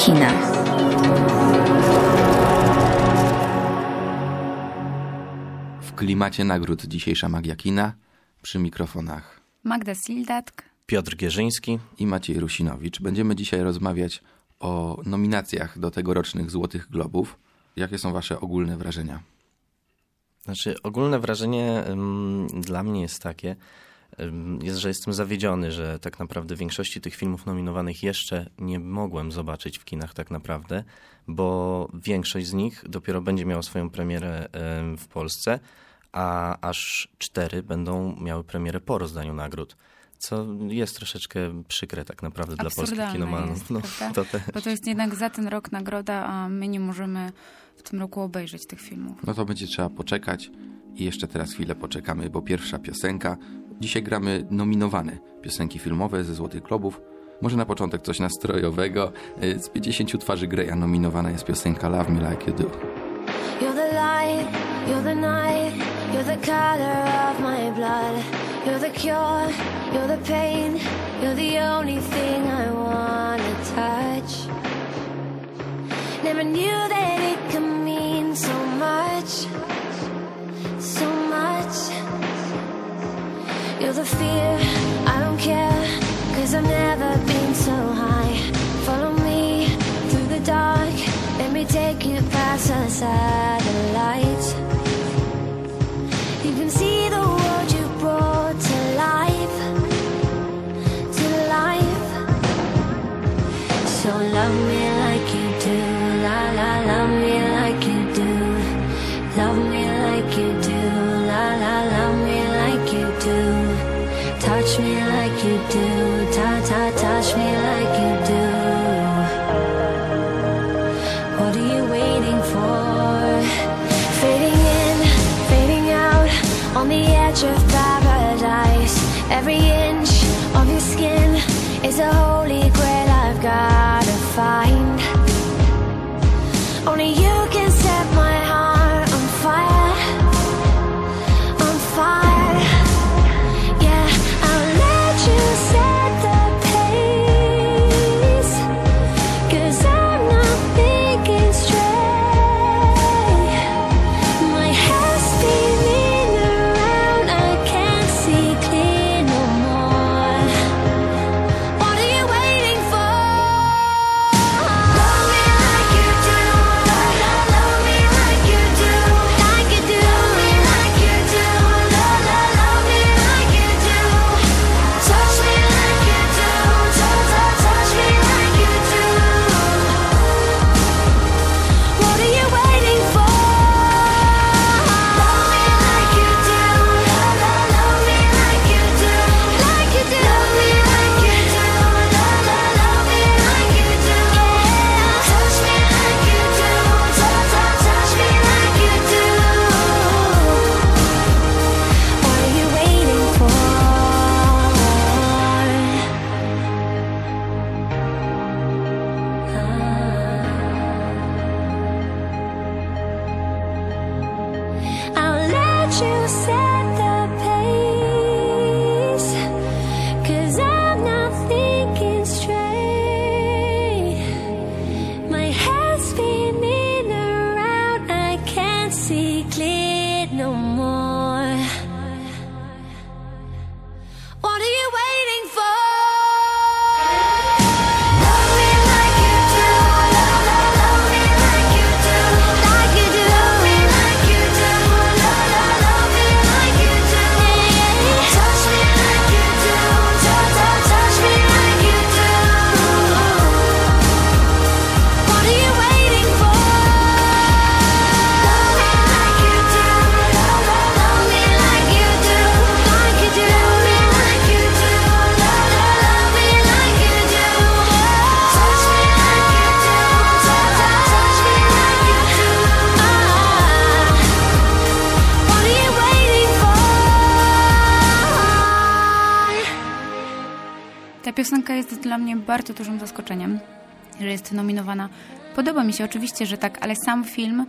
kina. W klimacie nagród dzisiejsza Magia Kina, przy mikrofonach Magda Sildatk, Piotr Gierzyński i Maciej Rusinowicz. Będziemy dzisiaj rozmawiać o nominacjach do tegorocznych Złotych Globów. Jakie są wasze ogólne wrażenia? Ogólne wrażenie dla mnie jest takie, że jestem zawiedziony, że tak naprawdę większości tych filmów nominowanych jeszcze nie mogłem zobaczyć w kinach tak naprawdę, bo większość z nich dopiero będzie miała swoją premierę w Polsce, a aż 4 będą miały premierę po rozdaniu nagród. Co jest troszeczkę przykre tak naprawdę dla polskich kinomanów. Bo to jest jednak za ten rok nagroda, a my nie możemy w tym roku obejrzeć tych filmów. No to będzie trzeba poczekać i jeszcze teraz chwilę poczekamy, bo pierwsza piosenka. Dzisiaj gramy nominowane piosenki filmowe ze Złotych Globów. Może na początek coś nastrojowego. Z 50 twarzy Greya nominowana jest piosenka Love Me Like You Do. You're the light, you're the night, you're the color of my blood. You're the cure, you're the pain, you're the only thing I wanna touch. Never knew that it could mean so much, so much. You're the fear, I don't care, 'cause I've never been so high. Follow me through the dark, let me take you past the satellites. You can see the world you brought to life, to life. So love me like you do, la la, love me like you do. Love me like you do, la la, love me like you do. Touch me like you do, touch me like you do. What are you waiting for? Fading in, fading out, on the edge of paradise. Every inch of your skin is a holy grail I've gotta find. Only you can set my heart on fire, on fire. Yeah, I'll let you set the pace, 'cause I'm not thinking straight. My head's spinning around, I can't see clear no more. What are you waiting for? Love me like you do, love me like you do, like you do. Love me like you do, love me like you do. Touch me like you do, touch me like you do. What are you waiting for? Love me like you do, love me like you do, like you do. Love me like you do, love me like you do. Touch me like you do, touch me like you do. What are you waiting for? I'll let you set the pace, 'cause I'm not thinking straight. My head's spinning around, I can't see clear no more. What are you waiting for? Love me like you do, love me like you do, like you do. Love me like you do, love me like you do. Touch me like you do, touch me like you do. What are you waiting for? Love me like you do, love me like you do, like you do. Love me like you do, love me like you do. Touch me like you do, touch me like you do. What are you waiting for? Ta piosenka jest dla mnie bardzo dużym zaskoczeniem, że jest nominowana. Podoba mi się oczywiście, że tak, ale sam film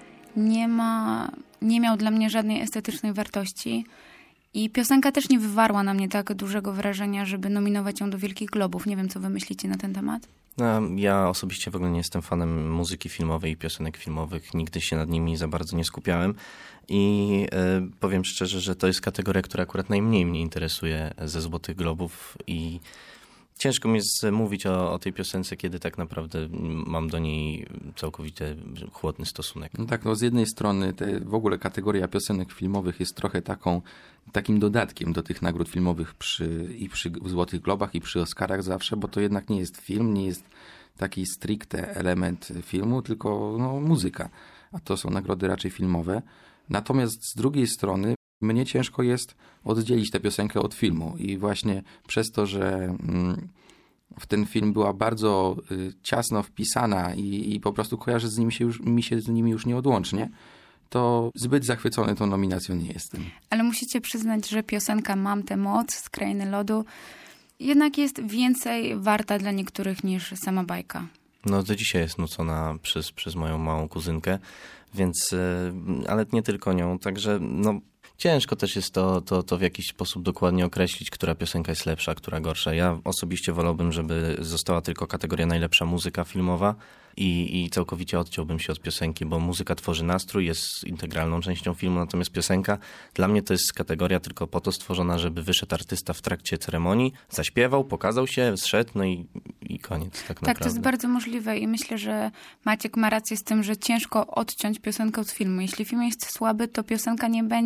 nie miał dla mnie żadnej estetycznej wartości. I piosenka też nie wywarła na mnie tak dużego wrażenia, żeby nominować ją do Wielkich Globów. Nie wiem, co wy myślicie na ten temat. Ja osobiście w ogóle nie jestem fanem muzyki filmowej i piosenek filmowych. Nigdy się nad nimi za bardzo nie skupiałem i powiem szczerze, że to jest kategoria, która akurat najmniej mnie interesuje ze Złotych Globów i ciężko mi jest mówić o tej piosence, kiedy tak naprawdę mam do niej całkowicie chłodny stosunek. No tak, no z jednej strony w ogóle kategoria piosenek filmowych jest trochę takim dodatkiem do tych nagród filmowych przy Złotych Globach i przy Oscarach zawsze, bo to jednak nie jest film, nie jest taki stricte element filmu, tylko muzyka, a to są nagrody raczej filmowe. Natomiast z drugiej strony mnie ciężko jest oddzielić tę piosenkę od filmu i właśnie przez to, że w ten film była bardzo ciasno wpisana i po prostu kojarzę mi się z nimi już nieodłącznie, to zbyt zachwycony tą nominacją nie jestem. Ale musicie przyznać, że piosenka Mam tę moc z Krainy Lodu jednak jest więcej warta dla niektórych niż sama bajka. No do dzisiaj jest nucona przez moją małą kuzynkę, więc, ale nie tylko nią, także ciężko też jest to w jakiś sposób dokładnie określić, która piosenka jest lepsza, która gorsza. Ja osobiście wolałbym, żeby została tylko kategoria najlepsza muzyka filmowa i całkowicie odciąłbym się od piosenki, bo muzyka tworzy nastrój, jest integralną częścią filmu, natomiast piosenka dla mnie to jest kategoria tylko po to stworzona, żeby wyszedł artysta w trakcie ceremonii, zaśpiewał, pokazał się, zszedł, i koniec tak naprawdę. Tak, to jest bardzo możliwe i myślę, że Maciek ma rację z tym, że ciężko odciąć piosenkę od filmu. Jeśli film jest słaby, to piosenka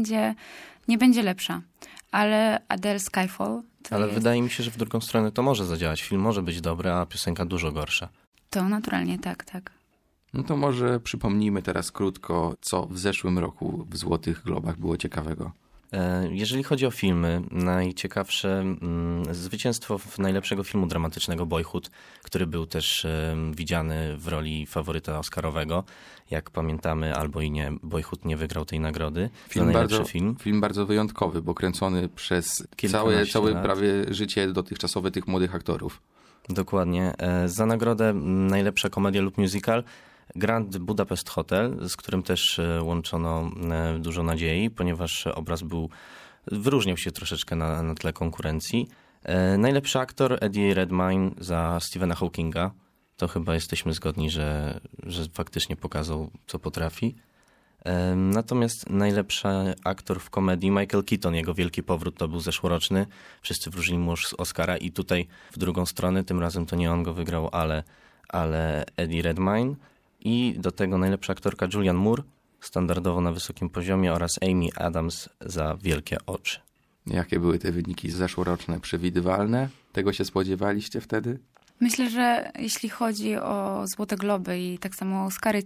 nie będzie lepsza. Ale Adele Skyfall Ale wydaje mi się, że w drugą stronę to może zadziałać. Film może być dobry, a piosenka dużo gorsza. To naturalnie, tak. No to może przypomnijmy teraz krótko, co w zeszłym roku w Złotych Globach było ciekawego. Jeżeli chodzi o filmy, najciekawsze zwycięstwo najlepszego filmu dramatycznego Boyhood, który był też widziany w roli faworyta oscarowego. Jak pamiętamy, albo i nie, Boyhood nie wygrał tej nagrody. Film bardzo wyjątkowy, bo kręcony przez całe prawie życie dotychczasowe tych młodych aktorów. Dokładnie. Za nagrodę najlepsza komedia lub musical Grand Budapest Hotel, z którym też łączono dużo nadziei, ponieważ obraz wyróżniał się troszeczkę na tle konkurencji. Najlepszy aktor Eddie Redmayne za Stephena Hawkinga. To chyba jesteśmy zgodni, że faktycznie pokazał, co potrafi. Natomiast najlepszy aktor w komedii Michael Keaton, jego wielki powrót to był zeszłoroczny. Wszyscy wróżyli mu Oscara i tutaj w drugą stronę, tym razem to nie on go wygrał, ale Eddie Redmayne. I do tego najlepsza aktorka Julianne Moore, standardowo na wysokim poziomie, oraz Amy Adams za Wielkie oczy. Jakie były te wyniki zeszłoroczne? Przewidywalne? Tego się spodziewaliście wtedy? Myślę, że jeśli chodzi o Złote Globy i tak samo Oscary,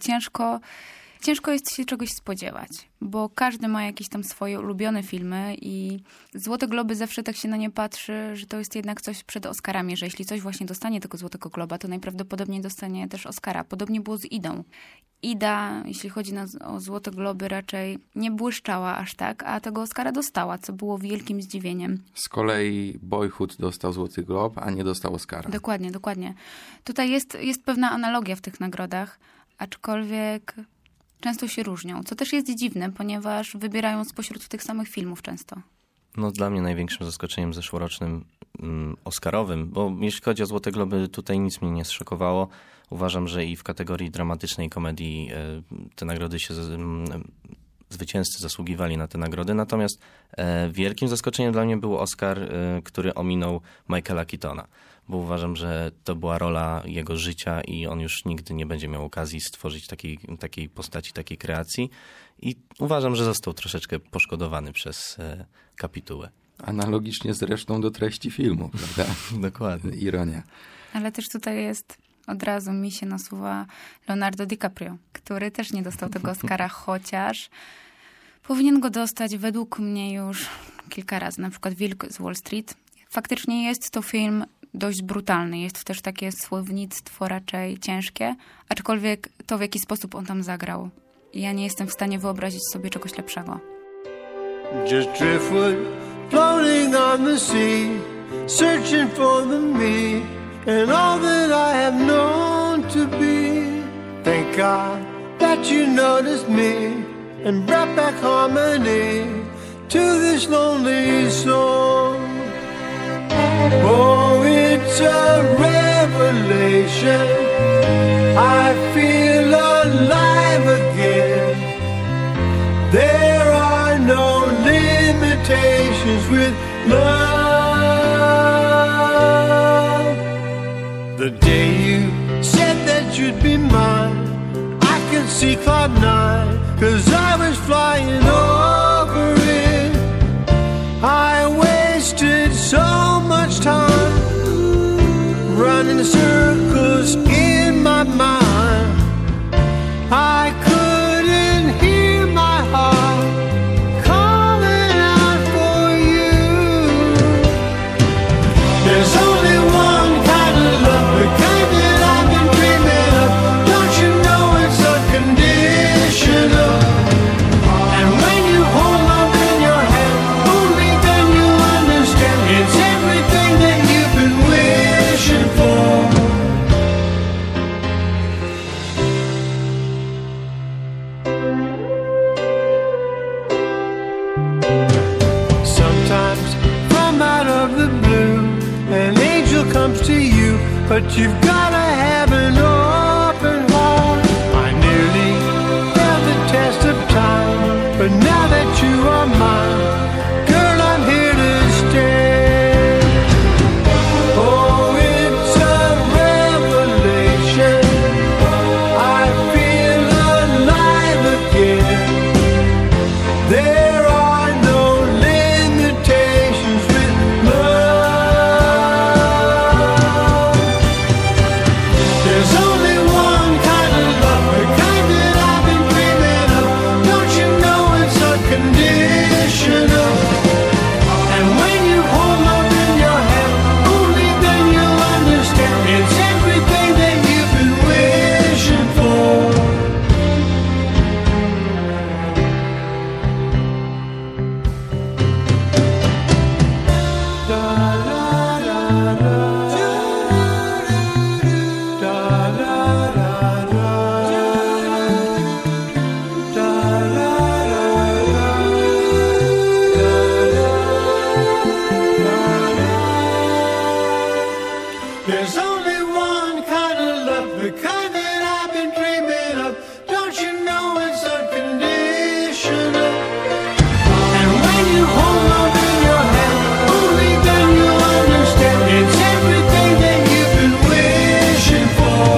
ciężko jest się czegoś spodziewać, bo każdy ma jakieś tam swoje ulubione filmy i Złote Globy zawsze tak się na nie patrzy, że to jest jednak coś przed Oscarami, że jeśli coś właśnie dostanie tego Złotego Globa, to najprawdopodobniej dostanie też Oscara. Podobnie było z Idą. Ida, jeśli chodzi o Złote Globy, raczej nie błyszczała aż tak, a tego Oscara dostała, co było wielkim zdziwieniem. Z kolei Boyhood dostał Złoty Glob, a nie dostał Oscara. Dokładnie. Tutaj jest pewna analogia w tych nagrodach, aczkolwiek często się różnią, co też jest dziwne, ponieważ wybierają spośród tych samych filmów często. No dla mnie największym zaskoczeniem zeszłorocznym oscarowym, bo jeśli chodzi o Złote Globy, tutaj nic mnie nie zszokowało. Uważam, że i w kategorii dramatycznej komedii te nagrody zwycięzcy zasługiwali na te nagrody. Natomiast wielkim zaskoczeniem dla mnie był Oscar, który ominął Michaela Keatona, bo uważam, że to była rola jego życia i on już nigdy nie będzie miał okazji stworzyć takiej postaci, takiej kreacji. I uważam, że został troszeczkę poszkodowany przez kapitułę. Analogicznie zresztą do treści filmu, prawda? Dokładnie. Ironia. Ale też tutaj od razu mi się nasuwa Leonardo DiCaprio, który też nie dostał tego Oscara, chociaż powinien go dostać według mnie już kilka razy. Na przykład Wilk z Wall Street. Faktycznie jest to film dość brutalny. Jest też takie słownictwo raczej ciężkie, aczkolwiek to, w jaki sposób on tam zagrał, ja nie jestem w stanie wyobrazić sobie czegoś lepszego. Just driftwood floating on the sea, searching for the me and all that I have known to be. Thank God that you noticed me and brought back harmony to this lonely soul. Oh, it's a revelation revelation. I feel alive again. There are no limitations with love. The day you said that you'd be mine, I could see Cloud9, 'cause I was flying over it. I wasted so much time running circles in my mind. I couldn't hear my heart calling out for you. There's only one kind of love, the kind that I've been dreaming of. Don't you know it's unconditional? And when you hold love in your hand, only then you understand it's everything that you've been wishing for. Sometimes from out of the blue, an angel comes to you, but you've gotta have an open heart. I nearly failed the test of time, but now that you are mine, girl, I'm here to stay. Oh, it's a revelation. I feel alive again. There are no limitations with love. There's only one kind of love, the kind that I've been dreaming of. Don't you know it's unconditional? And when you hold love in your hand, only then you'll understand it's everything that you've been wishing for. Da da da da. Da da da da. Da da There's only one kind of love, the kind that I've been dreaming of. Don't you know it's unconditional? And when you hold love in your hand, only then you'll understand it's everything that you've been wishing for.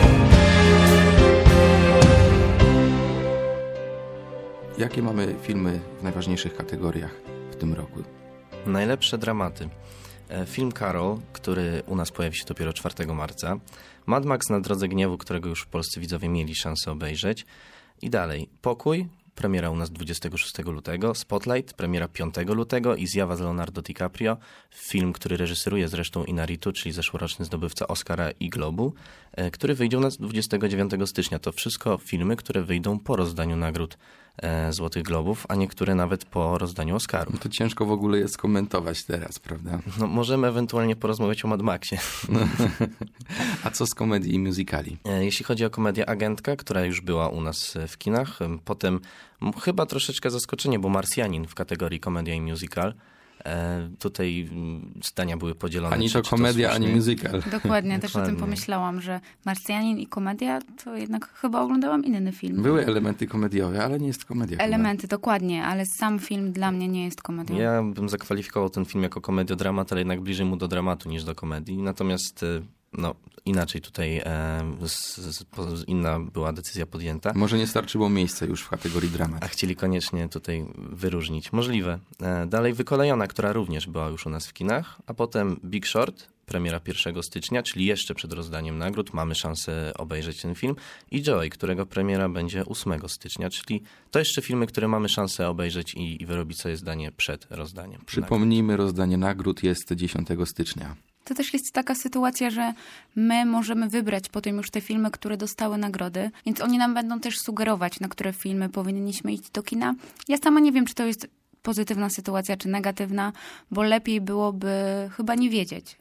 Jakie mamy filmy w najważniejszych kategoriach w tym roku? Najlepsze dramaty. Film Carol, który u nas pojawi się dopiero 4 marca. Mad Max na drodze gniewu, którego już polscy widzowie mieli szansę obejrzeć. I dalej. Pokój, premiera u nas 26 lutego. Spotlight, premiera 5 lutego. I Zjawa z Leonardo DiCaprio. Film, który reżyseruje zresztą Inarritu, czyli zeszłoroczny zdobywca Oscara i Globu, który wyjdzie u nas 29 stycznia. To wszystko filmy, które wyjdą po rozdaniu nagród Złotych Globów, a niektóre nawet po rozdaniu Oscarów. To ciężko w ogóle jest komentować teraz, prawda? No, możemy ewentualnie porozmawiać o Mad Maxie. A co z komedii i musicali? Jeśli chodzi o komedię Agentka, która już była u nas w kinach, potem chyba troszeczkę zaskoczenie, bo Marsjanin w kategorii komedia i musical. Tutaj zdania były podzielone. Ani to komedia, ani musical. Dokładnie, też o tym pomyślałam, że Marsjanin i komedia, to jednak chyba oglądałam inny film. Były elementy komediowe, ale nie jest komedia. Elementy, dokładnie, ale sam film dla mnie nie jest komedią. Ja bym zakwalifikował ten film jako komediodramat, ale jednak bliżej mu do dramatu niż do komedii. Natomiast no, inaczej tutaj inna była decyzja podjęta. Może nie starczyło miejsca już w kategorii dramat. A chcieli koniecznie tutaj wyróżnić. Możliwe. Dalej Wykolejona, która również była już u nas w kinach, a potem Big Short, premiera 1 stycznia, czyli jeszcze przed rozdaniem nagród. Mamy szansę obejrzeć ten film. I Joy, którego premiera będzie 8 stycznia, czyli to jeszcze filmy, które mamy szansę obejrzeć i wyrobić sobie zdanie przed rozdaniem. Przypomnijmy, rozdanie nagród jest 10 stycznia. To też jest taka sytuacja, że my możemy wybrać potem już te filmy, które dostały nagrody, więc oni nam będą też sugerować, na które filmy powinniśmy iść do kina. Ja sama nie wiem, czy to jest pozytywna sytuacja, czy negatywna, bo lepiej byłoby chyba nie wiedzieć,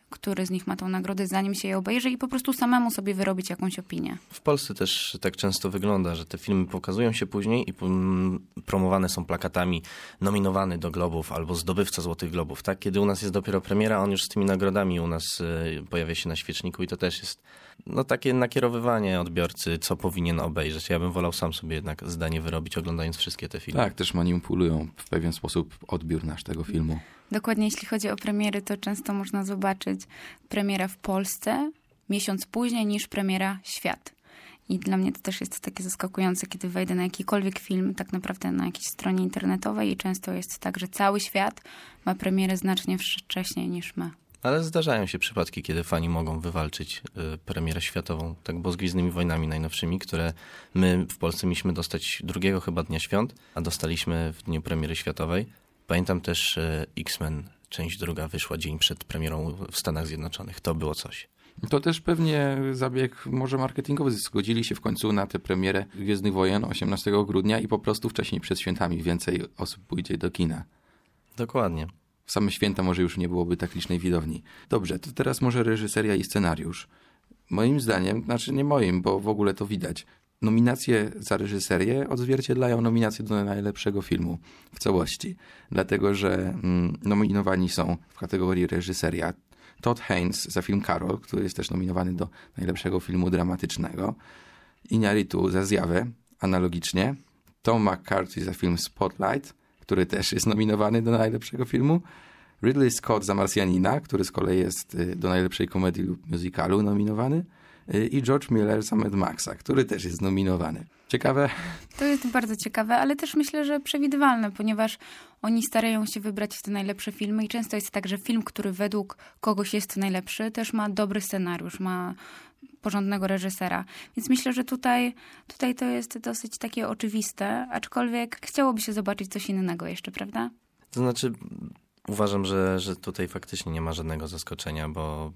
który z nich ma tą nagrodę, zanim się je obejrzy i po prostu samemu sobie wyrobić jakąś opinię. W Polsce też tak często wygląda, że te filmy pokazują się później i promowane są plakatami nominowany do Globów albo zdobywca Złotych Globów. Tak? Kiedy u nas jest dopiero premiera, on już z tymi nagrodami u nas pojawia się na świeczniku i to też jest takie nakierowywanie odbiorcy, co powinien obejrzeć. Ja bym wolał sam sobie jednak zdanie wyrobić, oglądając wszystkie te filmy. Tak, też manipulują w pewien sposób odbiór nasz tego filmu. Dokładnie, jeśli chodzi o premiery, to często można zobaczyć premiera w Polsce miesiąc później niż premiera świat. I dla mnie to też jest takie zaskakujące, kiedy wejdę na jakikolwiek film, tak naprawdę na jakiejś stronie internetowej i często jest tak, że cały świat ma premierę znacznie wcześniej niż my. Ale zdarzają się przypadki, kiedy fani mogą wywalczyć premierę światową. Tak było z Gwiezdnymi Wojnami najnowszymi, które my w Polsce mieliśmy dostać drugiego chyba dnia świąt, a dostaliśmy w dniu premiery światowej. Pamiętam też X-Men, część druga wyszła dzień przed premierą w Stanach Zjednoczonych. To było coś. To też pewnie zabieg może marketingowy. Zgodzili się w końcu na tę premierę Gwiezdnych Wojen 18 grudnia i po prostu wcześniej przed świętami więcej osób pójdzie do kina. Dokładnie. W same święta może już nie byłoby tak licznej widowni. Dobrze, to teraz może reżyseria i scenariusz. Moim zdaniem, znaczy nie moim, bo w ogóle to widać, nominacje za reżyserię odzwierciedlają nominacje do najlepszego filmu w całości. Dlatego, że nominowani są w kategorii reżyseria Todd Haynes za film Karol, który jest też nominowany do najlepszego filmu dramatycznego. Iñárritu za Zjawę, analogicznie. Tom McCarthy za film Spotlight, który też jest nominowany do najlepszego filmu. Ridley Scott za Marsjanina, który z kolei jest do najlepszej komedii lub musicalu nominowany. I George Miller za Mad Maxa, który też jest nominowany. Ciekawe? To jest bardzo ciekawe, ale też myślę, że przewidywalne, ponieważ oni starają się wybrać te najlepsze filmy i często jest tak, że film, który według kogoś jest najlepszy, też ma dobry scenariusz, ma porządnego reżysera. Więc myślę, że tutaj to jest dosyć takie oczywiste, aczkolwiek chciałoby się zobaczyć coś innego jeszcze, prawda? To znaczy, uważam, że tutaj faktycznie nie ma żadnego zaskoczenia, bo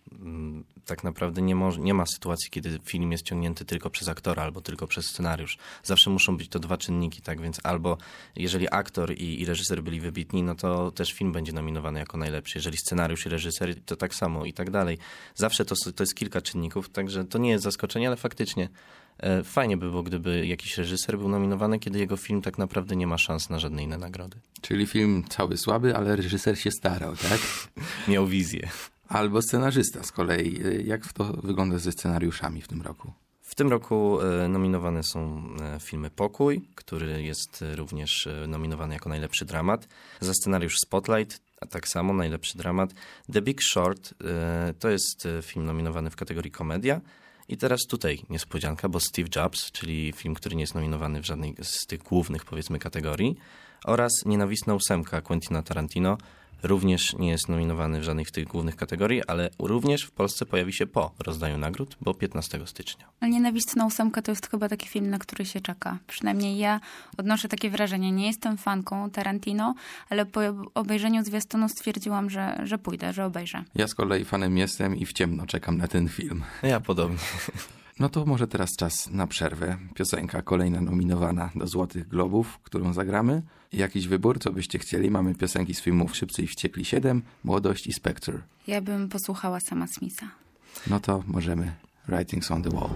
tak naprawdę nie ma sytuacji, kiedy film jest ciągnięty tylko przez aktora albo tylko przez scenariusz. Zawsze muszą być to dwa czynniki, tak więc albo jeżeli aktor i reżyser byli wybitni, no to też film będzie nominowany jako najlepszy. Jeżeli scenariusz i reżyser, to tak samo i tak dalej. Zawsze to jest kilka czynników, także to nie jest zaskoczenie, ale faktycznie fajnie by było, gdyby jakiś reżyser był nominowany, kiedy jego film tak naprawdę nie ma szans na żadne inne nagrody. Czyli film cały słaby, ale reżyser się starał, tak? Miał wizję. Albo scenarzysta z kolei. Jak to wygląda ze scenariuszami w tym roku? W tym roku nominowane są filmy Pokój, który jest również nominowany jako najlepszy dramat. Za scenariusz Spotlight, a tak samo najlepszy dramat. The Big Short to jest film nominowany w kategorii komedia. I teraz tutaj niespodzianka, bo Steve Jobs, czyli film, który nie jest nominowany w żadnej z tych głównych, powiedzmy, kategorii, oraz Nienawistna ósemka Quentina Tarantino również nie jest nominowany w żadnej z tych głównych kategorii, ale również w Polsce pojawi się po rozdaniu nagród, bo 15 stycznia. Ale Nienawistna ósemka to jest chyba taki film, na który się czeka. Przynajmniej ja odnoszę takie wrażenie. Nie jestem fanką Tarantino, ale po obejrzeniu zwiastunu stwierdziłam, że pójdę, że obejrzę. Ja z kolei fanem jestem i w ciemno czekam na ten film. Ja podobnie. No to może teraz czas na przerwę. Piosenka kolejna nominowana do Złotych Globów, którą zagramy. Jakiś wybór, co byście chcieli? Mamy piosenki z filmów Szybcy i Wściekli 7, Młodość i Spectre. Ja bym posłuchała Sama Smitha. No to możemy. Writings on the Wall.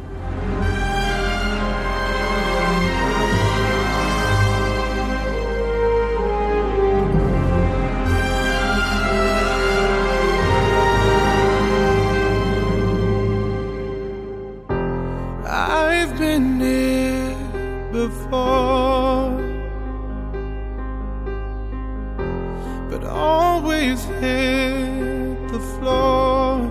I've been here before, but always hit the floor.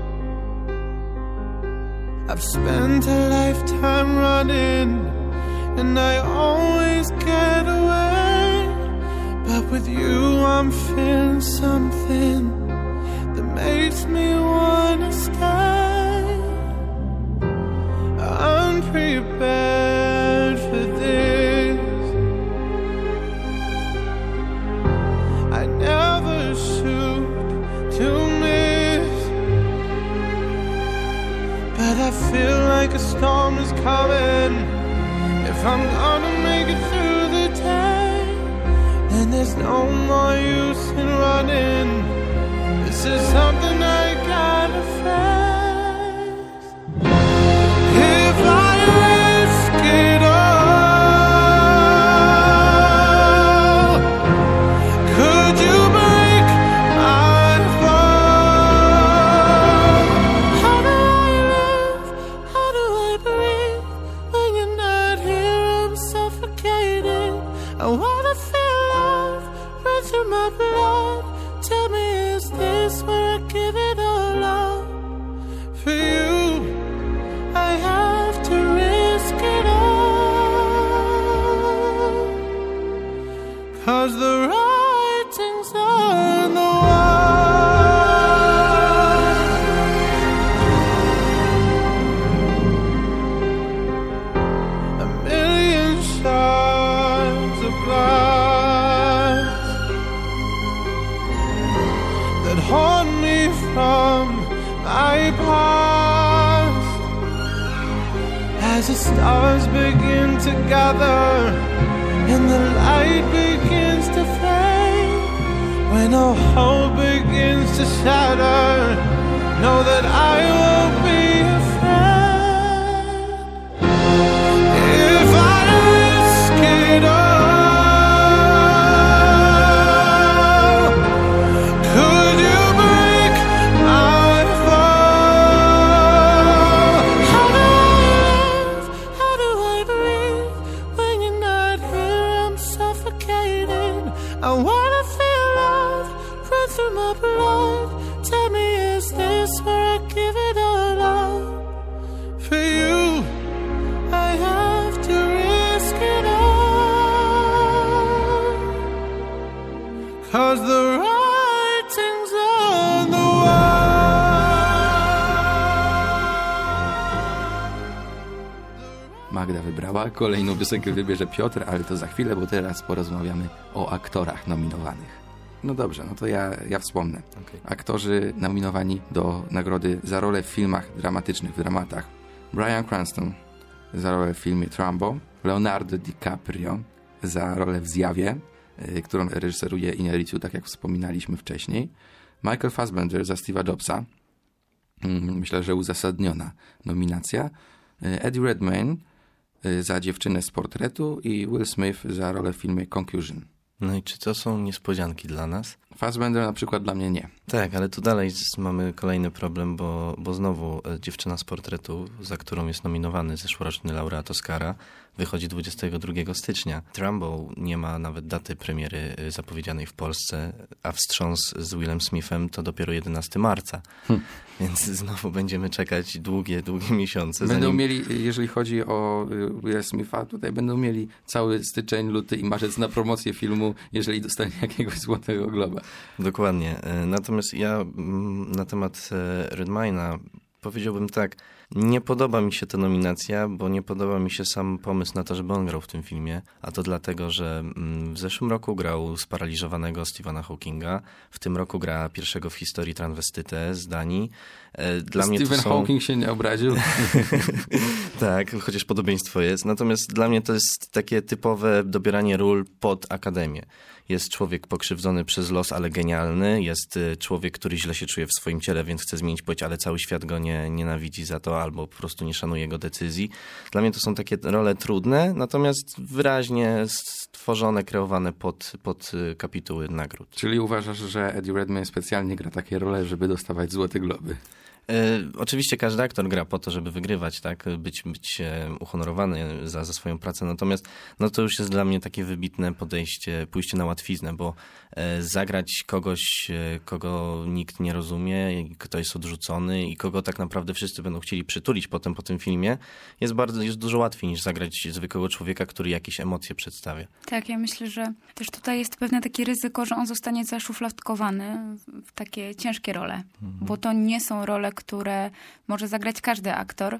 I've spent a lifetime running, and I always get away. But with you I'm feeling something that makes me wanna stay. I'm prepared for this. I never shoot to miss, but I feel like a storm is coming. If I'm gonna make it through the day, then there's no more use in running. This is something I gotta face. If I risk it all, could you break my fall? How do I live? How do I breathe? When you're not here, I'm suffocating. I wanna feel love run through my blood. Tell me, is this where I give it all up? For you, I have to risk it all. 'Cause the writing's on the wall. A million shards of glass that haunt me from my past. As the stars begin to gather and the light begins to fade, when all hope begins to shatter, know that I won't be afraid. If I risk it all, could you break my fall? How do I live? How do I breathe? When you're not here, I'm suffocating. I wanna feel love run through my blood. Tell me, is this where I give it all up? For you, I have to risk it all. 'Cause the writing's on the wall. Magda wybrała, kolejną piosenkę wybierze Piotr, ale to za chwilę, bo teraz porozmawiamy o aktorach nominowanych. No dobrze, no to ja wspomnę. Okay. Aktorzy nominowani do nagrody za rolę w filmach dramatycznych, w dramatach. Bryan Cranston za rolę w filmie Trumbo, Leonardo DiCaprio za rolę w Zjawie, którą reżyseruje Inarritu, tak jak wspominaliśmy wcześniej. Michael Fassbender za Steve'a Jobsa. Myślę, że uzasadniona nominacja. Eddie Redmayne za Dziewczynę z portretu i Will Smith za rolę w filmie Concussion. No i czy to są niespodzianki dla nas? Fassbender na przykład dla mnie nie. Tak, ale tu dalej mamy kolejny problem, bo znowu Dziewczyna z portretu, za którą jest nominowany zeszłoroczny laureat Oscara, wychodzi 22 stycznia. Trumbo nie ma nawet daty premiery zapowiedzianej w Polsce, a wstrząs z Willem Smithem to dopiero 11 marca. Więc znowu będziemy czekać długie miesiące. Będą mieli, jeżeli chodzi o Willa Smitha, tutaj będą mieli cały styczeń, luty i marzec na promocję filmu, jeżeli dostanie jakiegoś Złotego Globa. Dokładnie. Natomiast ja na temat Redmayna powiedziałbym tak, nie podoba mi się ta nominacja, bo nie podoba mi się sam pomysł na to, żeby on grał w tym filmie, a to dlatego, że w zeszłym roku grał sparaliżowanego Stephena Hawkinga, w tym roku gra pierwszego w historii transwestytę z Danii. Stephen Hawking się nie obraził. Tak, chociaż podobieństwo jest. Natomiast dla mnie to jest takie typowe dobieranie ról pod akademię. Jest człowiek pokrzywdzony przez los, ale genialny. Jest człowiek, który źle się czuje w swoim ciele, więc chce zmienić płeć, ale cały świat go nienawidzi za to albo po prostu nie szanuje jego decyzji. Dla mnie to są takie role trudne, natomiast wyraźnie stworzone, kreowane pod kapituły nagród. Czyli uważasz, że Eddie Redmayne specjalnie gra takie role, żeby dostawać Złote Globy? Oczywiście każdy aktor gra po to, żeby wygrywać, tak, być uhonorowany za swoją pracę, natomiast no to już jest dla mnie takie wybitne podejście, pójście na łatwiznę, bo zagrać kogoś, kogo nikt nie rozumie, kto jest odrzucony i kogo tak naprawdę wszyscy będą chcieli przytulić potem po tym filmie, jest dużo łatwiej niż zagrać zwykłego człowieka, który jakieś emocje przedstawia. Tak, ja myślę, że też tutaj jest pewne takie ryzyko, że on zostanie zaszufladkowany w takie ciężkie role, bo to nie są role, które może zagrać każdy aktor,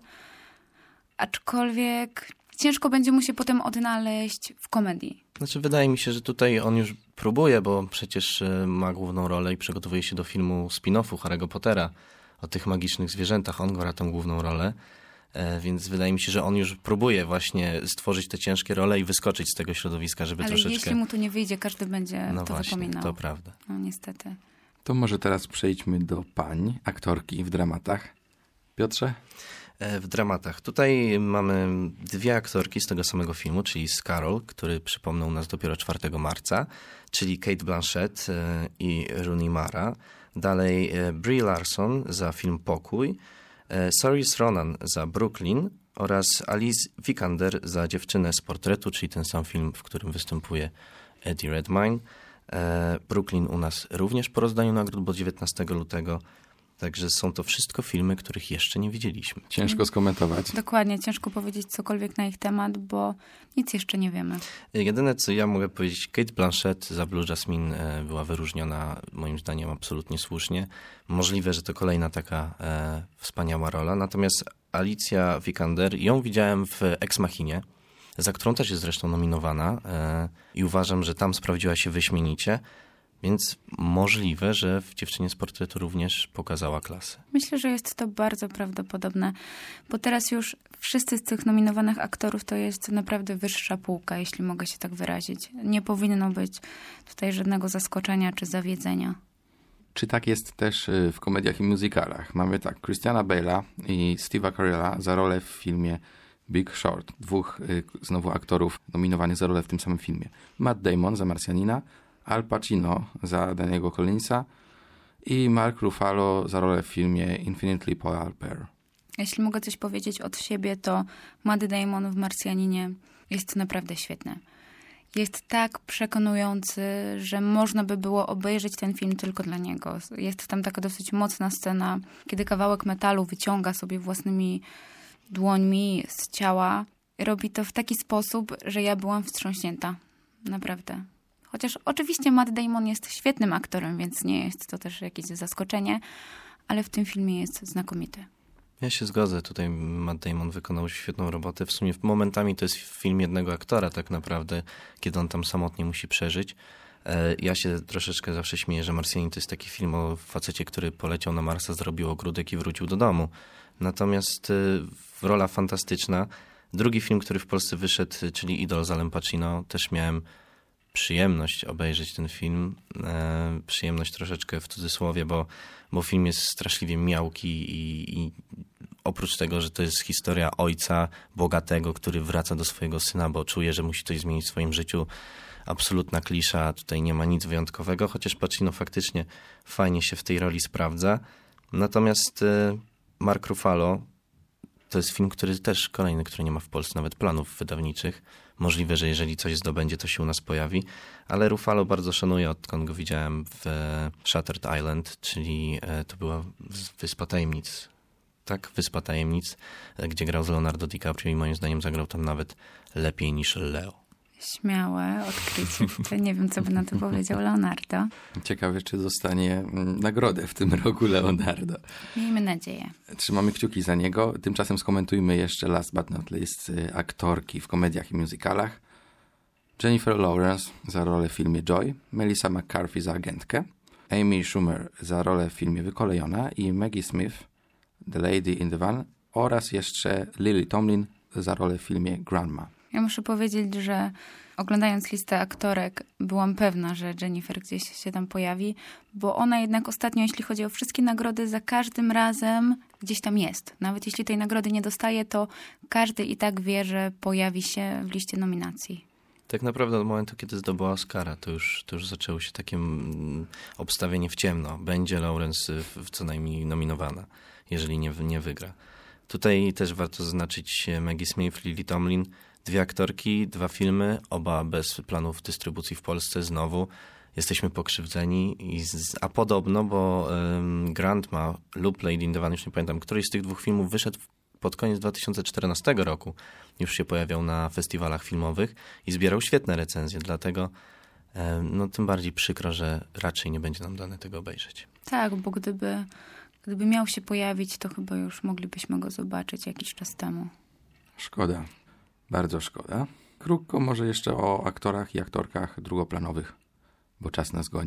aczkolwiek ciężko będzie mu się potem odnaleźć w komedii. Znaczy wydaje mi się, że tutaj on już próbuje, bo przecież ma główną rolę i przygotowuje się do filmu spin-offu Harry'ego Pottera o tych magicznych zwierzętach. On gra tą główną rolę, więc wydaje mi się, że on już próbuje właśnie stworzyć te ciężkie role i wyskoczyć z tego środowiska, żeby ale troszeczkę... jeśli mu to nie wyjdzie, każdy będzie to właśnie, wypominał. To prawda. No niestety. To może teraz przejdźmy do pań, aktorki w dramatach. Piotrze? W dramatach. Tutaj mamy dwie aktorki z tego samego filmu, czyli z Carol, który przypomnął nas dopiero 4 marca, czyli Cate Blanchett i Rooney Mara. Dalej Brie Larson za film Pokój, Saoirse Ronan za Brooklyn oraz Alice Vikander za Dziewczynę z portretu, czyli ten sam film, w którym występuje Eddie Redmayne. Brooklyn u nas również po rozdaniu nagród, bo 19 lutego. Także są to wszystko filmy, których jeszcze nie widzieliśmy. Ciężko skomentować. Dokładnie, ciężko powiedzieć cokolwiek na ich temat, bo nic jeszcze nie wiemy. Jedyne, co ja mogę powiedzieć, Cate Blanchett za Blue Jasmine była wyróżniona, moim zdaniem, absolutnie słusznie. Możliwe, że to kolejna taka wspaniała rola. Natomiast Alicia Vikander, ją widziałem w Ex Machinie, za którą też jest zresztą nominowana i uważam, że tam sprawdziła się wyśmienicie. Więc możliwe, że w Dziewczynie z portretu również pokazała klasę. Myślę, że jest to bardzo prawdopodobne, bo teraz już wszyscy z tych nominowanych aktorów to jest naprawdę wyższa półka, jeśli mogę się tak wyrazić. Nie powinno być tutaj żadnego zaskoczenia czy zawiedzenia. Czy tak jest też w komediach i musicalach? Mamy tak Christiana Bale'a i Steve'a Carella za rolę w filmie Big Short. Dwóch znowu aktorów nominowanych za rolę w tym samym filmie. Matt Damon za Marsjanina, Al Pacino za Daniego Collinsa i Mark Ruffalo za rolę w filmie Infinitely Polar Bear. Jeśli mogę coś powiedzieć od siebie, to Matt Damon w Marsjaninie jest naprawdę świetny. Jest tak przekonujący, że można by było obejrzeć ten film tylko dla niego. Jest tam taka dosyć mocna scena, kiedy kawałek metalu wyciąga sobie własnymi dłońmi z ciała. Robi to w taki sposób, że ja byłam wstrząśnięta. Naprawdę. Chociaż oczywiście Matt Damon jest świetnym aktorem, więc nie jest to też jakieś zaskoczenie, ale w tym filmie jest znakomity. Ja się zgodzę. Tutaj Matt Damon wykonał świetną robotę. W sumie momentami to jest film jednego aktora tak naprawdę, kiedy on tam samotnie musi przeżyć. Ja się troszeczkę zawsze śmieję, że Marsjanin to jest taki film o facecie, który poleciał na Marsa, zrobił ogródek i wrócił do domu. Natomiast rola fantastyczna. Drugi film, który w Polsce wyszedł, czyli Idol z Alem Pacino, też miałem przyjemność obejrzeć ten film. Przyjemność troszeczkę w cudzysłowie, bo film jest straszliwie miałki i oprócz tego, że to jest historia ojca bogatego, który wraca do swojego syna, bo czuje, że musi coś zmienić w swoim życiu. Absolutna klisza, tutaj nie ma nic wyjątkowego, chociaż Pacino faktycznie fajnie się w tej roli sprawdza. Natomiast Mark Ruffalo to jest film, który też kolejny, który nie ma w Polsce nawet planów wydawniczych. Możliwe, że jeżeli coś zdobędzie, to się u nas pojawi. Ale Ruffalo bardzo szanuję, odkąd go widziałem w Shattered Island, czyli to była Wyspa Tajemnic. Tak, Wyspa Tajemnic, gdzie grał z Leonardo DiCaprio i moim zdaniem zagrał tam nawet lepiej niż Leo. Śmiałe odkrycie. To nie wiem, co by na to powiedział Leonardo. Ciekawe, czy dostanie nagrodę w tym roku Leonardo. Miejmy nadzieję. Trzymamy kciuki za niego. Tymczasem skomentujmy jeszcze last but not least aktorki w komediach i musicalach. Jennifer Lawrence za rolę w filmie Joy, Melissa McCarthy za agentkę, Amy Schumer za rolę w filmie Wykolejona i Maggie Smith, The Lady in the Van oraz jeszcze Lily Tomlin za rolę w filmie Grandma. Ja muszę powiedzieć, że oglądając listę aktorek byłam pewna, że Jennifer gdzieś się tam pojawi, bo ona jednak ostatnio, jeśli chodzi o wszystkie nagrody, za każdym razem gdzieś tam jest. Nawet jeśli tej nagrody nie dostaje, to każdy i tak wie, że pojawi się w liście nominacji. Tak naprawdę od momentu, kiedy zdobyła Oscara, to już zaczęło się takie obstawienie w ciemno. Będzie Lawrence co najmniej nominowana, jeżeli nie wygra. Tutaj też warto zaznaczyć Maggie Smith, Lily Tomlin. 2 aktorki, 2 filmy, oba bez planów dystrybucji w Polsce. Znowu jesteśmy pokrzywdzeni. A podobno, bo Grandma lub Lady in the Van, już nie pamiętam, któryś z tych 2 filmów wyszedł pod koniec 2014 roku. Już się pojawiał na festiwalach filmowych i zbierał świetne recenzje. Dlatego tym bardziej przykro, że raczej nie będzie nam dane tego obejrzeć. Tak, bo gdyby miał się pojawić, to chyba już moglibyśmy go zobaczyć jakiś czas temu. Szkoda. Bardzo szkoda. Krótko może jeszcze o aktorach i aktorkach drugoplanowych, bo czas nas goni.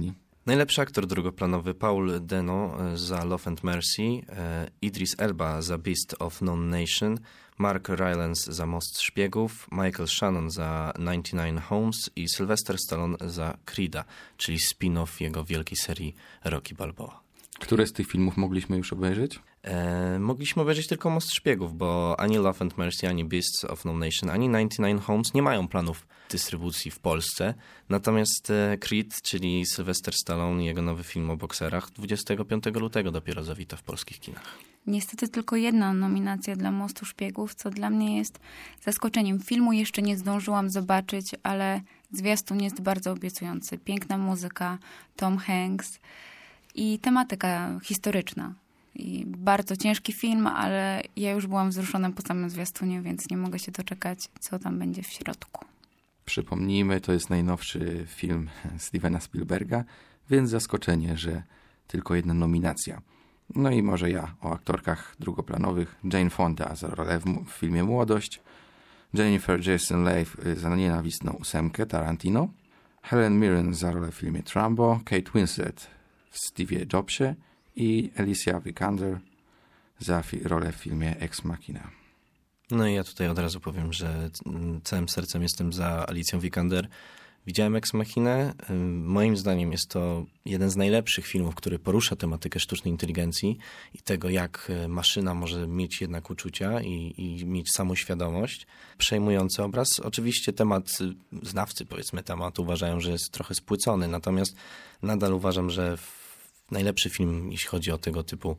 Najlepszy aktor drugoplanowy Paul Dano za Love and Mercy, Idris Elba za Beast of No Nation, Mark Rylance za Most Szpiegów, Michael Shannon za 99 Homes i Sylvester Stallone za Creeda, czyli spin-off jego wielkiej serii Rocky Balboa. Które z tych filmów mogliśmy już obejrzeć? Mogliśmy obejrzeć tylko Most Szpiegów, bo ani Love and Mercy, ani Beasts of No Nation, ani 99 Homes nie mają planów dystrybucji w Polsce. Natomiast Creed, czyli Sylvester Stallone i jego nowy film o bokserach 25 lutego dopiero zawita w polskich kinach. Niestety tylko jedna nominacja dla Mostu Szpiegów, co dla mnie jest zaskoczeniem. Filmu jeszcze nie zdążyłam zobaczyć, ale zwiastun jest bardzo obiecujący. Piękna muzyka, Tom Hanks i tematyka historyczna. I bardzo ciężki film, ale ja już byłam wzruszona po samym zwiastunie, więc nie mogę się doczekać, co tam będzie w środku. Przypomnijmy, to jest najnowszy film Stevena Spielberga, więc zaskoczenie, że tylko jedna nominacja. No i może ja o aktorkach drugoplanowych. Jane Fonda za rolę w filmie Młodość, Jennifer Jason Leigh za Nienawistną ósemkę Tarantino, Helen Mirren za rolę w filmie Trumbo, Kate Winslet w Steve'ie Jobsie i Alicia Vikander za rolę w filmie Ex Machina. No i ja tutaj od razu powiem, że całym sercem jestem za Alicją Vikander. Widziałem Ex Machinę. Moim zdaniem jest to jeden z najlepszych filmów, który porusza tematykę sztucznej inteligencji i tego, jak maszyna może mieć jednak uczucia i mieć samoświadomość. Przejmujący obraz. Oczywiście znawcy, powiedzmy, tematu uważają, że jest trochę spłycony, natomiast nadal uważam, że najlepszy film, jeśli chodzi o tego typu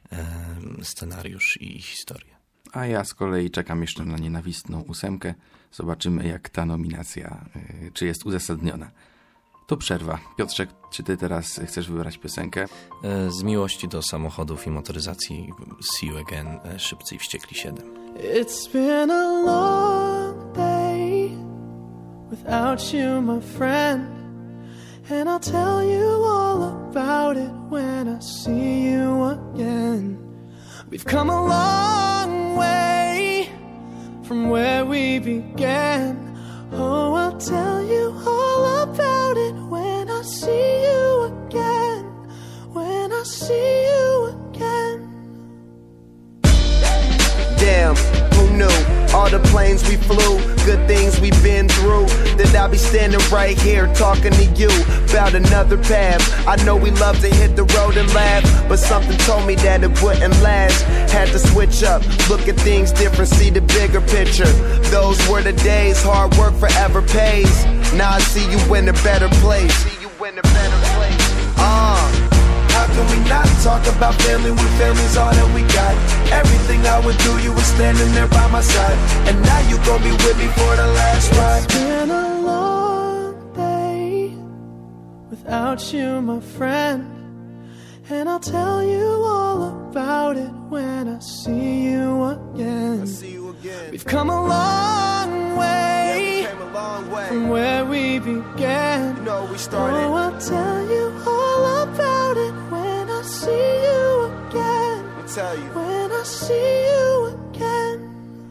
scenariusz i historię. A ja z kolei czekam jeszcze na Nienawistną ósemkę. Zobaczymy, jak ta nominacja, czy jest uzasadniona. To przerwa. Piotrzek, czy ty teraz chcesz wybrać piosenkę? Z miłości do samochodów i motoryzacji See You Again, Szybcy i Wściekli 7. It's been a long day without you, my friend, and I'll tell you all about it when I see you again. We've come a long way from where we began. Oh, I'll tell you all about it when I see you again. When I see you again. Damn, who knew? All the planes we flew, good things we've been through, that I'll be standing right here talking to you about another path. I know we love to hit the road and laugh, but something told me that it wouldn't last. Had to switch up, look at things different, see the bigger picture. Those were the days, hard work forever pays. Now I see you in a better place. How can we not talk about family when family's all that we got? Everything I would do, you were standing there by my side, and now you gon' be with me for the last ride. It's been a long day without you, my friend, and I'll tell you all about it when I see you again. We've come a long way, from where we began. You know we started. Oh, I'll tell you all about it when I see you again. I'll tell you. When I see you again.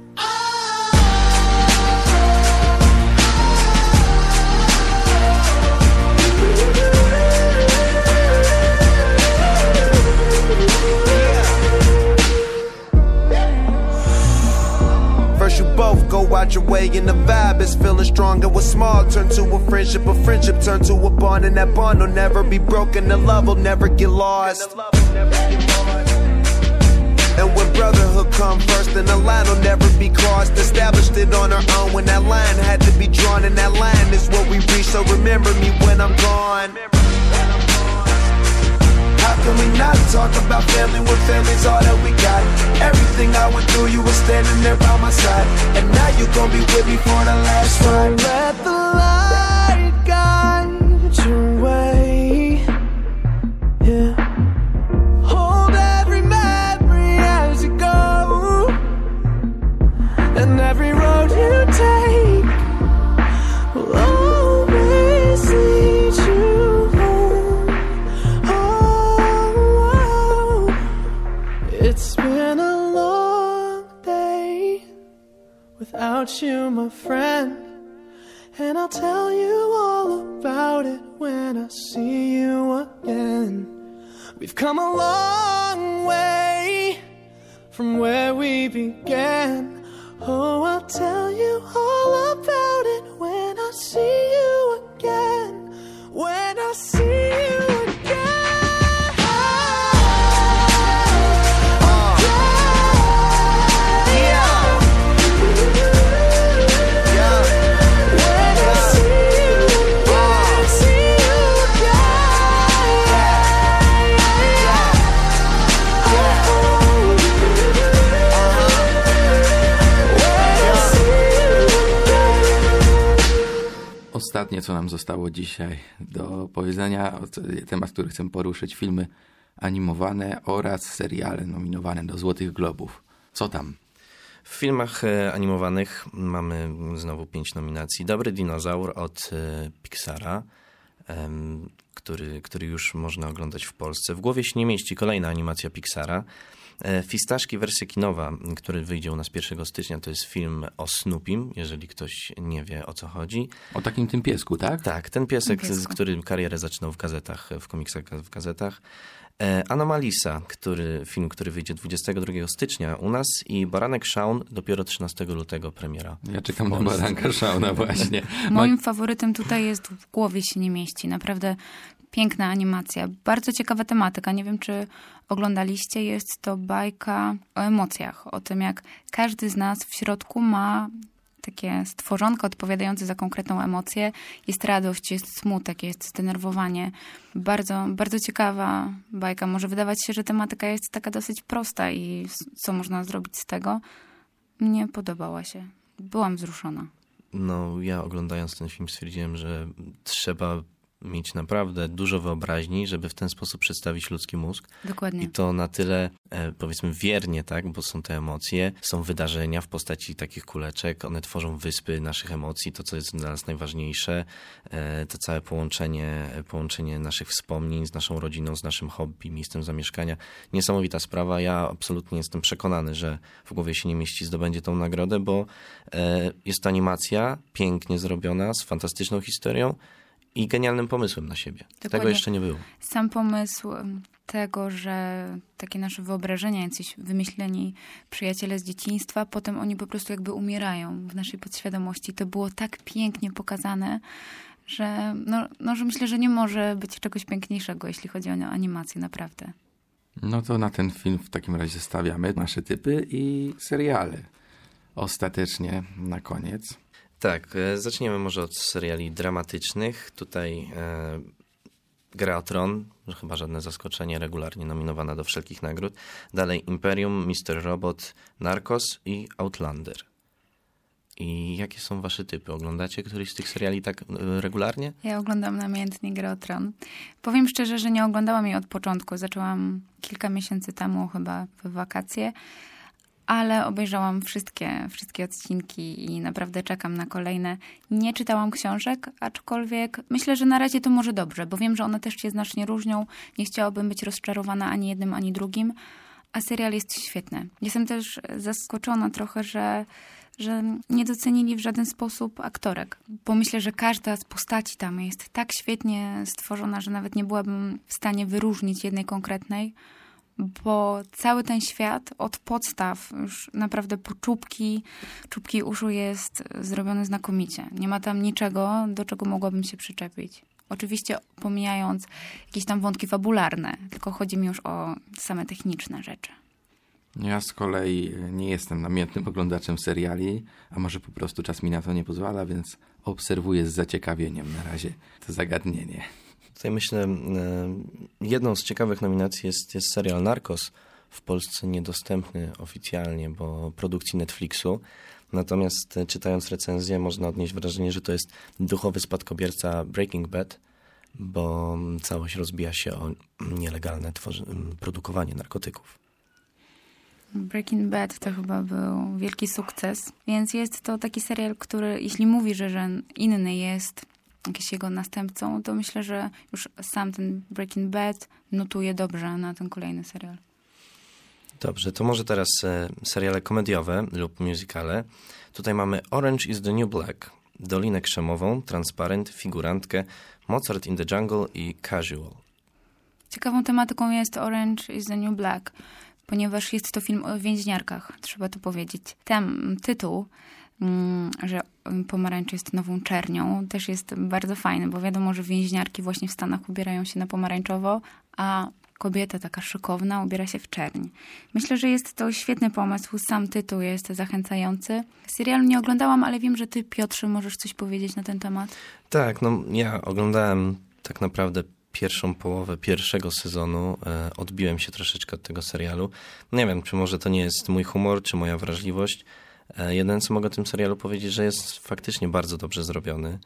First you both go out your way and the vibe is feeling strong, and what's small turn to a friendship turn to a bond, and that bond will never be broken, the love will never get lost. And when brotherhood come first, then the line will never be crossed. Established it on our own when that line had to be drawn, and that line is what we reach, so remember me when I'm gone. How can we not talk about family when family's all that we got? Everything I went through, you were standing there by my side, and now you gon' be with me for the last ride. Let the light guide your way. Yeah. Hold every memory as you go, and every road you take will always lead you home. Oh, it's been a long day without you, my friend, and I'll tell you all about it when I see you again. We've come a long way from where we began. Oh, I'll tell you all about it when I see you again. When I see you again. Ostatnie, co nam zostało dzisiaj do powiedzenia, temat, który chcę poruszyć, filmy animowane oraz seriale nominowane do Złotych Globów. Co tam? W filmach animowanych mamy znowu 5 nominacji. Dobry dinozaur od Pixara, który już można oglądać w Polsce. W głowie się nie mieści kolejna animacja Pixara. Fistaszki wersja kinowa, który wyjdzie u nas 1 stycznia, to jest film o Snoopim, jeżeli ktoś nie wie, o co chodzi. O takim tym piesku, tak? Tak, ten piesek, który karierę zaczynał w gazetach, w komiksach, w gazetach. Anomalisa, film, który wyjdzie 22 stycznia u nas, i Baranek Shaun dopiero 13 lutego premiera. Ja czekam na Baranka Shauna właśnie. Moim faworytem tutaj jest W głowie się nie mieści. Naprawdę piękna animacja. Bardzo ciekawa tematyka. Nie wiem, czy oglądaliście. Jest to bajka o emocjach. O tym, jak każdy z nas w środku ma takie stworzonko odpowiadające za konkretną emocję. Jest radość, jest smutek, jest zdenerwowanie. Bardzo, bardzo ciekawa bajka. Może wydawać się, że tematyka jest taka dosyć prosta i co można zrobić z tego. Mnie podobała się. Byłam wzruszona. No, ja oglądając ten film stwierdziłem, że trzeba mieć naprawdę dużo wyobraźni, żeby w ten sposób przedstawić ludzki mózg. Dokładnie. I to na tyle, powiedzmy, wiernie, tak, bo są te emocje, są wydarzenia w postaci takich kuleczek, one tworzą wyspy naszych emocji, to, co jest dla nas najważniejsze, to całe połączenie naszych wspomnień z naszą rodziną, z naszym hobby, miejscem zamieszkania. Niesamowita sprawa. Ja absolutnie jestem przekonany, że W głowie się nie mieści zdobędzie tą nagrodę, bo jest to animacja pięknie zrobiona, z fantastyczną historią i genialnym pomysłem na siebie. Dokładnie. Tego jeszcze nie było. Sam pomysł tego, że takie nasze wyobrażenia, jacyś wymyśleni przyjaciele z dzieciństwa, potem oni po prostu jakby umierają w naszej podświadomości. To było tak pięknie pokazane, że, że myślę, że nie może być czegoś piękniejszego, jeśli chodzi o animację, naprawdę. No to na ten film w takim razie stawiamy nasze typy i seriale. Ostatecznie na koniec. Tak, zaczniemy może od seriali dramatycznych. Tutaj Gra o Tron, chyba żadne zaskoczenie, regularnie nominowana do wszelkich nagród. Dalej Imperium, Mr. Robot, Narcos i Outlander. I jakie są wasze typy? Oglądacie któryś z tych seriali tak regularnie? Ja oglądam namiętnie Grę o Tron. Powiem szczerze, że nie oglądałam jej od początku. Zaczęłam kilka miesięcy temu, chyba w wakacje, ale obejrzałam wszystkie odcinki i naprawdę czekam na kolejne. Nie czytałam książek, aczkolwiek myślę, że na razie to może dobrze, bo wiem, że one też się znacznie różnią. Nie chciałabym być rozczarowana ani jednym, ani drugim, a serial jest świetny. Jestem też zaskoczona trochę, że nie docenili w żaden sposób aktorek, bo myślę, że każda z postaci tam jest tak świetnie stworzona, że nawet nie byłabym w stanie wyróżnić jednej konkretnej, bo cały ten świat od podstaw, już naprawdę po czubki uszu jest zrobiony znakomicie. Nie ma tam niczego, do czego mogłabym się przyczepić. Oczywiście pomijając jakieś tam wątki fabularne, tylko chodzi mi już o same techniczne rzeczy. Ja z kolei nie jestem namiętnym oglądaczem seriali, a może po prostu czas mi na to nie pozwala, więc obserwuję z zaciekawieniem na razie to zagadnienie. Tutaj myślę, jedną z ciekawych nominacji jest serial Narcos, w Polsce niedostępny oficjalnie, bo produkcji Netflixu. Natomiast czytając recenzję można odnieść wrażenie, że to jest duchowy spadkobierca Breaking Bad, bo całość rozbija się o nielegalne produkowanie narkotyków. Breaking Bad to chyba był wielki sukces, więc jest to taki serial, który jeśli mówi, że inny jest jakiś jego następcą, to myślę, że już sam ten Breaking Bad notuje dobrze na ten kolejny serial. Dobrze, to może teraz seriale komediowe lub musicale. Tutaj mamy Orange is the New Black. Dolinę Krzemową, Transparent, Figurantkę, Mozart in the Jungle i Casual. Ciekawą tematyką jest Orange is the New Black, ponieważ jest to film o więźniarkach, trzeba to powiedzieć. Ten tytuł, że pomarańcz jest nową czernią, też jest bardzo fajny, bo wiadomo, że więźniarki właśnie w Stanach ubierają się na pomarańczowo, a kobieta taka szykowna ubiera się w czerń. Myślę, że jest to świetny pomysł, sam tytuł jest zachęcający. Serialu nie oglądałam, ale wiem, że ty, Piotrze, możesz coś powiedzieć na ten temat. Tak, no ja oglądałem tak naprawdę pierwszą połowę pierwszego sezonu, odbiłem się troszeczkę od tego serialu. Nie wiem, czy może to nie jest mój humor, czy moja wrażliwość. Jedyne, co mogę o tym serialu powiedzieć, że jest faktycznie bardzo dobrze zrobiony.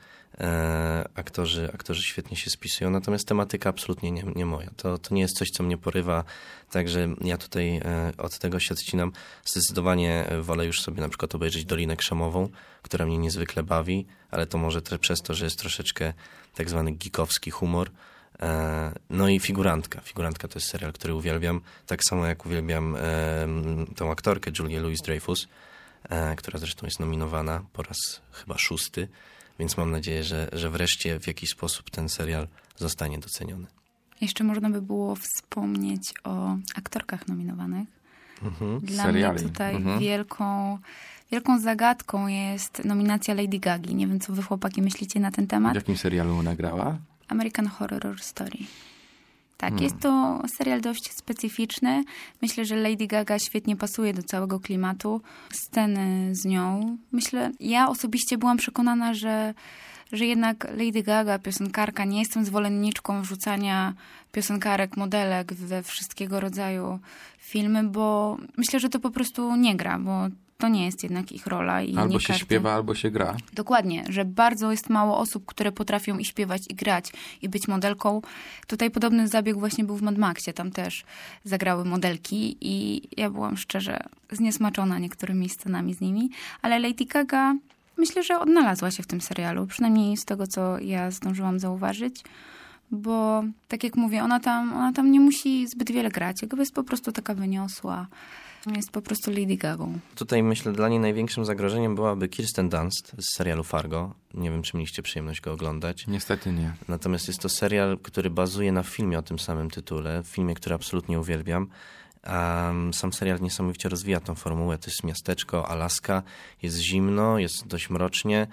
Aktorzy świetnie się spisują, natomiast tematyka absolutnie nie moja. To nie jest coś, co mnie porywa, także ja tutaj od tego się odcinam. Zdecydowanie wolę już sobie na przykład obejrzeć Dolinę Krzemową, która mnie niezwykle bawi, ale to może przez to, że jest troszeczkę tak zwany geekowski humor. No i Figurantka. Figurantka to jest serial, który uwielbiam, tak samo jak uwielbiam tą aktorkę Julię Louis-Dreyfus, która zresztą jest nominowana po raz chyba 6, więc mam nadzieję, że wreszcie w jakiś sposób ten serial zostanie doceniony. Jeszcze można by było wspomnieć o aktorkach nominowanych. Dla seriali. mnie tutaj wielką zagadką jest nominacja Lady Gagi. Nie wiem, co wy, chłopaki, myślicie na ten temat. W jakim serialu ona grała? American Horror Story. Tak, jest to serial dość specyficzny. Myślę, że Lady Gaga świetnie pasuje do całego klimatu. Sceny z nią. Ja osobiście byłam przekonana, że jednak Lady Gaga, piosenkarka, nie jestem zwolenniczką wrzucania piosenkarek, modelek we wszystkiego rodzaju filmy, bo myślę, że to po prostu nie gra, bo to nie jest jednak ich rola. I albo nie się każdy... śpiewa, albo się gra. Dokładnie, że bardzo jest mało osób, które potrafią i śpiewać, i grać, i być modelką. Tutaj podobny zabieg właśnie był w Mad Maxie. Tam też zagrały modelki i ja byłam szczerze zniesmaczona niektórymi scenami z nimi. Ale Lady Gaga myślę, że odnalazła się w tym serialu. Przynajmniej z tego, co ja zdążyłam zauważyć. Bo tak jak mówię, ona tam nie musi zbyt wiele grać. Jakby jest po prostu taka wyniosła. Jest po prostu Lady Gagą. Tutaj myślę, dla niej największym zagrożeniem byłaby Kirsten Dunst z serialu Fargo. Nie wiem, czy mieliście przyjemność go oglądać. Niestety nie. Natomiast jest to serial, który bazuje na filmie o tym samym tytule. Filmie, który absolutnie uwielbiam. A sam serial niesamowicie rozwija tą formułę. To jest miasteczko, Alaska. Jest zimno, jest dość mrocznie.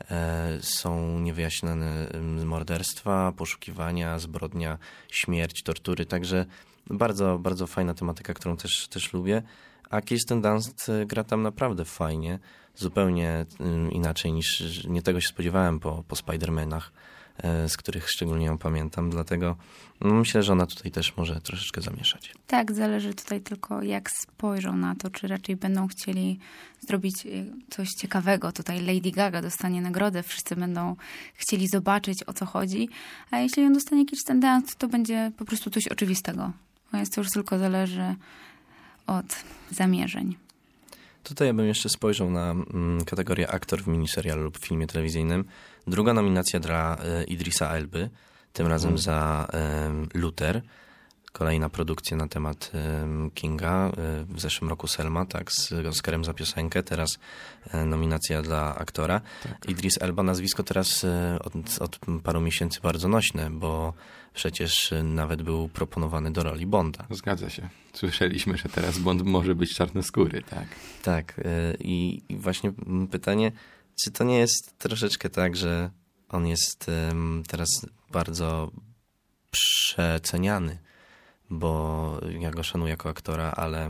Są niewyjaśnione morderstwa, poszukiwania, zbrodnia, śmierć, tortury. Także bardzo, bardzo fajna tematyka, którą też lubię. A Kirsten Dunst gra tam naprawdę fajnie. Zupełnie inaczej niż nie tego się spodziewałem po Spider-Manach, z których szczególnie ją pamiętam. Dlatego myślę, że ona tutaj też może troszeczkę zamieszać. Tak, zależy tutaj tylko jak spojrzą na to, czy raczej będą chcieli zrobić coś ciekawego. Tutaj Lady Gaga dostanie nagrodę, wszyscy będą chcieli zobaczyć, o co chodzi. A jeśli ją dostanie Kirsten Dunst, to będzie po prostu coś oczywistego. Więc to już tylko zależy od zamierzeń. Tutaj ja bym jeszcze spojrzał na kategorię aktor w miniserialu lub filmie telewizyjnym. Druga nominacja dla Idrisa Elby, tym razem za Luther. Kolejna produkcja na temat Kinga. W zeszłym roku Selma, tak, z Oscarem za piosenkę. Teraz nominacja dla aktora. Tak. Idris Elba, nazwisko teraz od paru miesięcy bardzo nośne, bo przecież nawet był proponowany do roli Bonda. Zgadza się. Słyszeliśmy, że teraz Bond może być czarnoskóry, tak? Tak. I właśnie pytanie, czy to nie jest troszeczkę tak, że on jest teraz bardzo przeceniany, bo ja go szanuję jako aktora, ale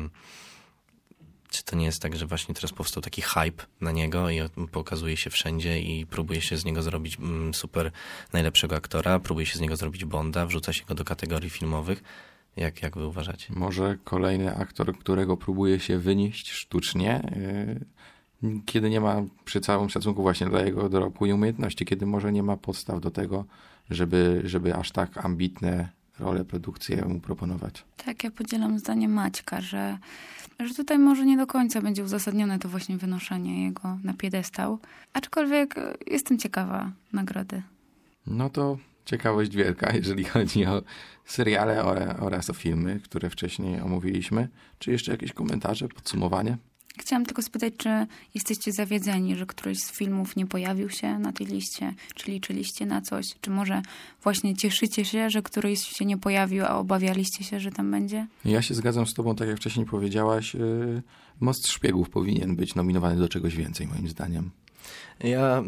czy to nie jest tak, że właśnie teraz powstał taki hype na niego i pokazuje się wszędzie i próbuje się z niego zrobić super najlepszego aktora, próbuje się z niego zrobić Bonda, wrzuca się go do kategorii filmowych. Jak wy uważacie? Może kolejny aktor, którego próbuje się wynieść sztucznie, kiedy nie ma, przy całym szacunku właśnie dla jego dorobku i umiejętności, kiedy może nie ma podstaw do tego, żeby aż tak ambitne role, produkcje mu proponować. Tak, ja podzielam zdanie Maćka, że tutaj może nie do końca będzie uzasadnione to właśnie wynoszenie jego na piedestał. Aczkolwiek jestem ciekawa nagrody. No to ciekawość wielka, jeżeli chodzi o seriale oraz o filmy, które wcześniej omówiliśmy. Czy jeszcze jakieś komentarze, podsumowanie? Chciałam tylko spytać, czy jesteście zawiedzeni, że któryś z filmów nie pojawił się na tej liście? Czy liczyliście na coś? Czy może właśnie cieszycie się, że któryś się nie pojawił, a obawialiście się, że tam będzie? Ja się zgadzam z tobą, tak jak wcześniej powiedziałaś, Most Szpiegów powinien być nominowany do czegoś więcej, moim zdaniem. Ja,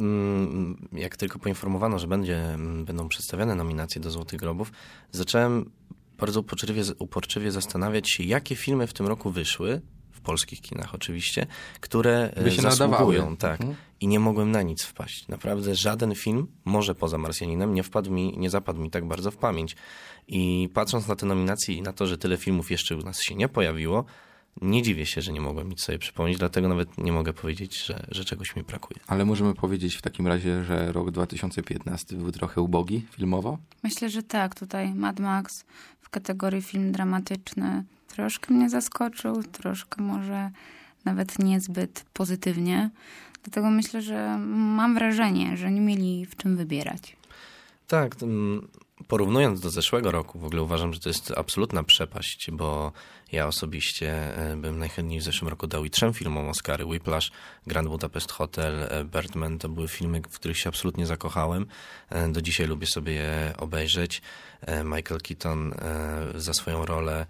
jak tylko poinformowano, że będą przedstawiane nominacje do Złotych Globów, zacząłem bardzo uporczywie zastanawiać się, jakie filmy w tym roku wyszły, w polskich kinach oczywiście, które by się zasługują. nadawały. Tak. I nie mogłem na nic wpaść. Naprawdę żaden film, może poza Marsjaninem, nie zapadł mi tak bardzo w pamięć. I patrząc na te nominacje i na to, że tyle filmów jeszcze u nas się nie pojawiło, nie dziwię się, że nie mogłem nic sobie przypomnieć, dlatego nawet nie mogę powiedzieć, że czegoś mi brakuje. Ale możemy powiedzieć w takim razie, że rok 2015 był trochę ubogi filmowo? Myślę, że tak. Tutaj Mad Max w kategorii film dramatyczny troszkę mnie zaskoczył, troszkę może nawet niezbyt pozytywnie. Dlatego myślę, że mam wrażenie, że nie mieli w czym wybierać. Tak, porównując do zeszłego roku, w ogóle uważam, że to jest absolutna przepaść, bo ja osobiście bym najchętniej w zeszłym roku dał i 3 filmom Oscary. Whiplash, Grand Budapest Hotel, Birdman to były filmy, w których się absolutnie zakochałem. Do dzisiaj lubię sobie je obejrzeć. Michael Keaton za swoją rolę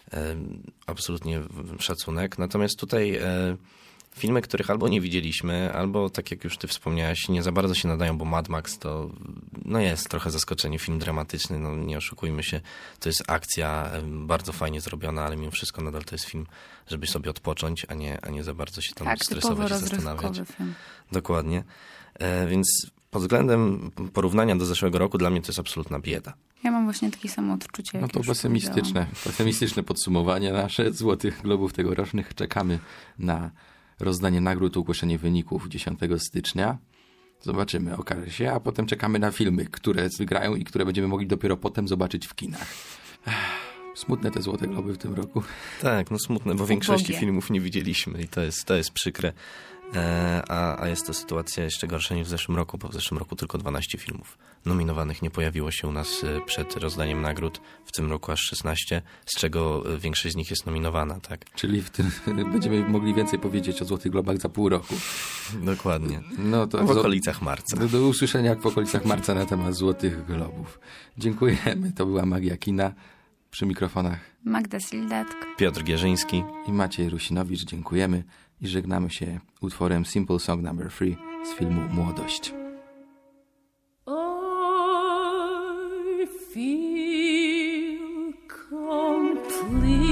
absolutnie szacunek. Natomiast tutaj filmy, których albo nie widzieliśmy, albo tak jak już ty wspomniałaś, nie za bardzo się nadają, bo Mad Max to jest trochę zaskoczenie, film dramatyczny, nie oszukujmy się, to jest akcja bardzo fajnie zrobiona, ale mimo wszystko nadal to jest film, żeby sobie odpocząć, a nie za bardzo się tam stresować i zastanawiać. Film. Dokładnie. Więc pod względem porównania do zeszłego roku dla mnie to jest absolutna bieda. Ja mam właśnie takie samo odczucie. No to pesymistyczne podsumowanie nasze Złotych Globów tegorocznych. Czekamy na rozdanie nagród, ogłoszenie wyników 10 stycznia. Zobaczymy, okaże się, a potem czekamy na filmy, które wygrają i które będziemy mogli dopiero potem zobaczyć w kinach. Smutne te Złote Globy w tym roku. Tak, smutne, bo większości filmów nie widzieliśmy i to jest przykre. A jest to sytuacja jeszcze gorsza niż w zeszłym roku, bo w zeszłym roku tylko 12 filmów nominowanych nie pojawiło się u nas przed rozdaniem nagród. W tym roku aż 16, z czego większość z nich jest nominowana, tak? Czyli w tym będziemy mogli więcej powiedzieć o Złotych Globach za pół roku. Dokładnie. No to w okolicach marca. Do usłyszenia w okolicach marca na temat Złotych Globów. Dziękujemy. To była Magia Kina. Przy mikrofonach Magda Sildatk, Piotr Gierzyński i Maciej Rusinowicz. Dziękujemy i żegnamy się utworem Simple Song No. 3 z filmu Młodość. I feel complete.